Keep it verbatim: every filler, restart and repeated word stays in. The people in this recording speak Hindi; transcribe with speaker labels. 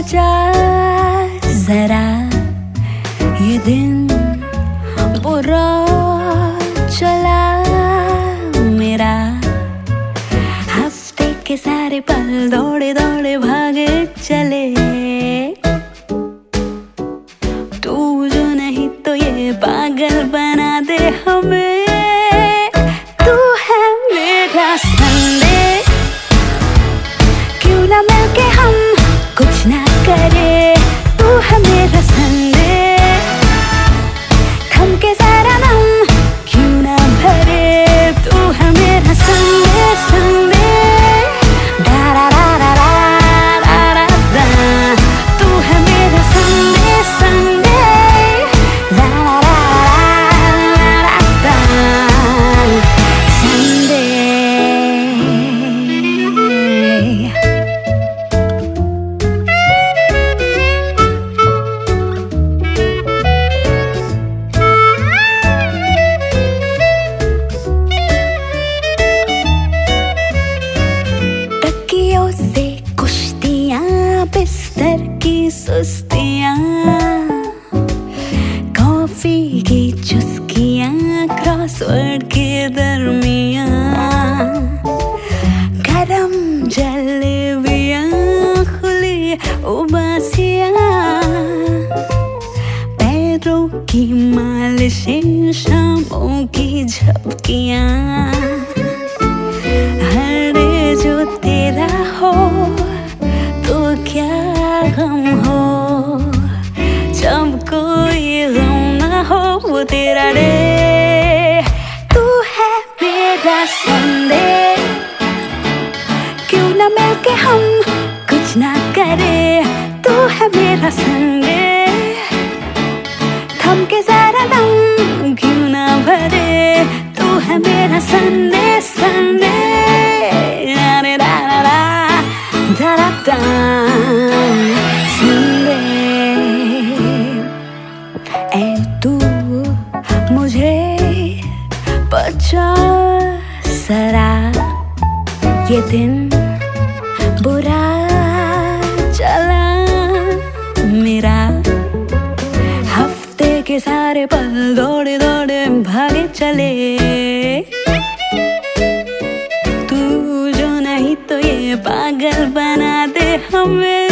Speaker 1: बचा जरा ये दिन बुरा चला मेरा। हफ्ते के सारे पल दौड़े दौड़े भागे चले। तू जो नहीं तो ये पागल बना दे हमें। तू है मेरा संडे, क्यों ना मिलके हम कुछ ना करे। तू है मेरा संडे, थम के सारा दम क्यों ना भरे। तू है मेरा संडे संडे डा रा रा रा रा रा रा रा। तू है मेरा संडे संडे रा रा रा रा रा रा संडे। से कुश्तियां, बिस्तर की सुस्तियां, कॉफी की चुस्कियां, क्रॉसवर्ड के दरमियां, गरम जलेबियां, खुली उबासियां, पैरों की मालिशें, शामों की झपकियां। जो तेरा हो तो क्या गम हो, जब कोई गम ना हो वो तेरा डे। तू है मेरा संडे, क्यों ना मिलके हम कुछ ना करे। तू है मेरा संडे, थम के सारा दम क्यों ना भरे। तू है मेरा संडे संडे संडे। ऐ तू मुझे बचा जरा ये दिन बुरा चला मेरा। हफ्ते के सारे पल दौड़े दौड़े भागे चले। तू जो नहीं तो ये पागल बना दे हमें।